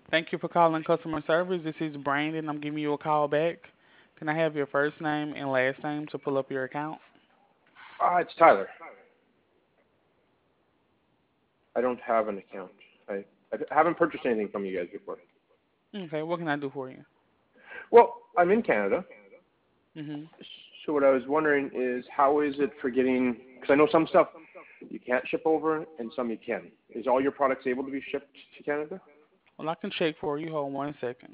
Thank you for calling customer service. This is Brandon. I'm giving you a call back. Can I have your first name and last name to pull up your account? It's Tyler. I don't have an account. I haven't purchased anything from you guys before. Okay, what can I do for you? Well, I'm in Canada, Mhm. so what I was wondering is how is it for getting, because I know some stuff you can't ship over and some you can. Is all your products able to be shipped to Canada? Well, I can check for you. Hold 1 second.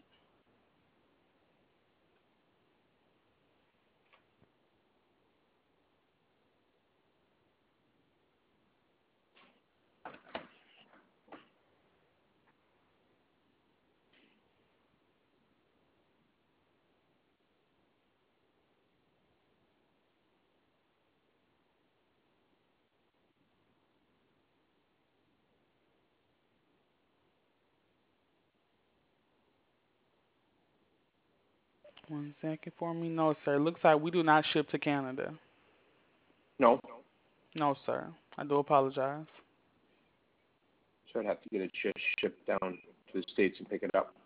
1 second for me. No, sir. Looks like we do not ship to Canada. No. No, sir. I do apologize. So I'd have to get it shipped down to the States and pick it up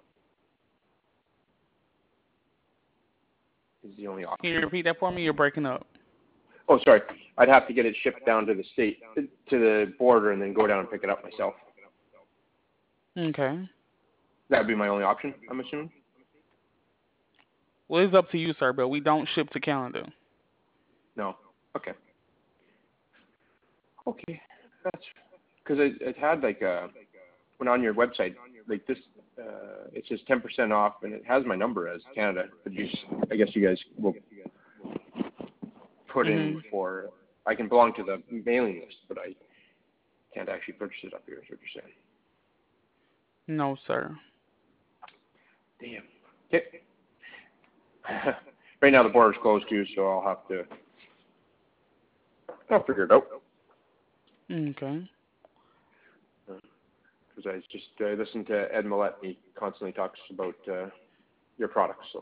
is the only Can you option. repeat that for me? You're breaking up. Oh, sorry. I'd have to get it shipped down to the state, to the border, and then go down and pick it up myself. Okay. That would be my only option, I'm assuming? Well, it's up to you, sir, but we don't ship to Canada. No. Okay. Okay. That's because it had like when on your website like this it says 10% off and it has my number as Canada. But I guess you guys will put in Mhm. for I can belong to the mailing list, but I can't actually purchase it up here. Is what you're No, sir. saying? Damn. Okay. Right now the border's closed too, so I'll figure it out. Okay. Because I listen to Ed Millett. He constantly talks about your products. So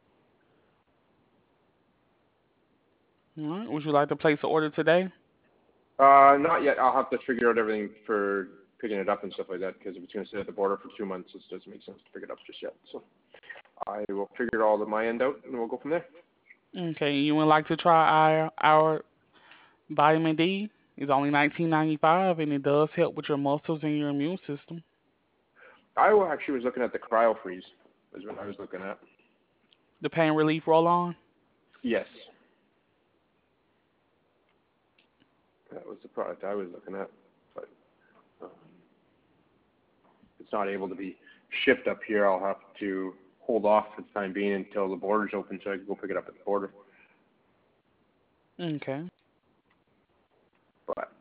All right. Would you like to place an order today? not yet. I'll have to figure out everything for picking it up and stuff like that. Because if it's going to sit at the border for 2 months, it doesn't make sense to pick it up just yet. So I will figure all of my end out, and we'll go from there. Okay. You would like to try our vitamin D? It's only 19.95, and it does help with your muscles and your immune system. Actually was looking at the cryo freeze. Is what I was looking at. The pain relief roll on. Yes, that was the product I was looking at. But um, it's not able to be shipped up here. I'll have to hold off for the time being until the border's open, so I can go pick it up at the border. Okay. But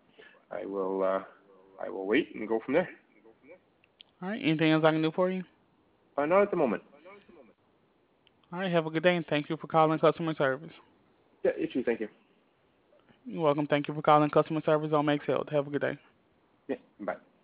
I will wait and go from there. All right. Anything else I can do for you? Not at the moment. All right. Have a good day, and thank you for calling customer service. Yeah, you too. Thank you. You're welcome. Thank you for calling customer service on Makes Health. Have a good day. Yeah, bye.